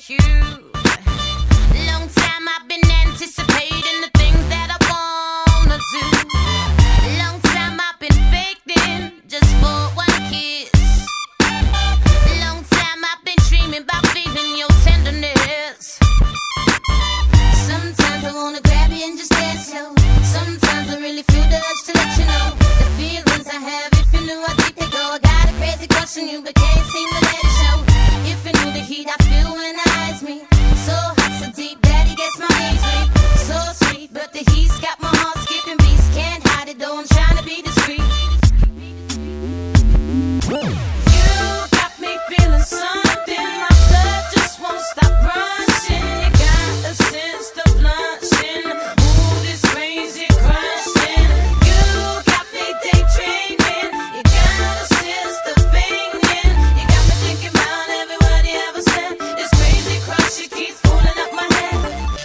you. Long time I've been anticipating the things that I wanna do. Long time I've been faking just for one kiss. Long time I've been dreaming about feeling your tenderness. Sometimes I wanna grab you and just dance slow. Sometimes I really feel the urge to let you know the feelings I have. If you knew how deep they go, I got a crazy crush on you, but can't seem to let it show. If you knew the heat I feel when eyes me, so hot, so deep that it gets my knees weak. So sweet, but the heat's got my heart skipping beats. Can't hide it though, I'm trying to be discreet. You got me feeling something. My blood just won't stop rushing. You got a sense of blushing. Ooh, this crazy crushing. You got me daydreaming. You got a sense of fingering. You got me thinking about every word you ever said. This crazy crush, it keeps fooling up my head.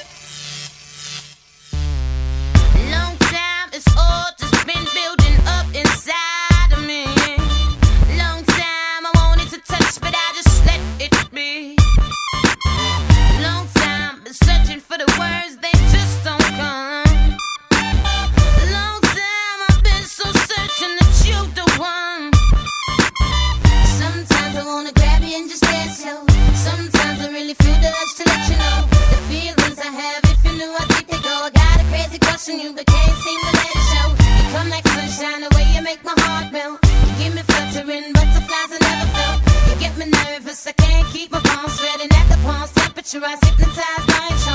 Long time, it's all just been building up inside of me. Long time I wanted to touch, but I just let it be. Long time been searching for the words, they just don't come. Long time I've been so certain that you're the one. Sometimes I wanna grab you and just dance slow. Sometimes I really feel the urge to let you know the feelings I have. If you knew how deep they go, I got a crazy crush on you, but can't seem to let it show. You come like sunshine, the way you make my heart melt. You give me fluttering butterflies I never felt. You get me nervous, I can't keep my palms sweating at the palms temperature. I hypnotize my child.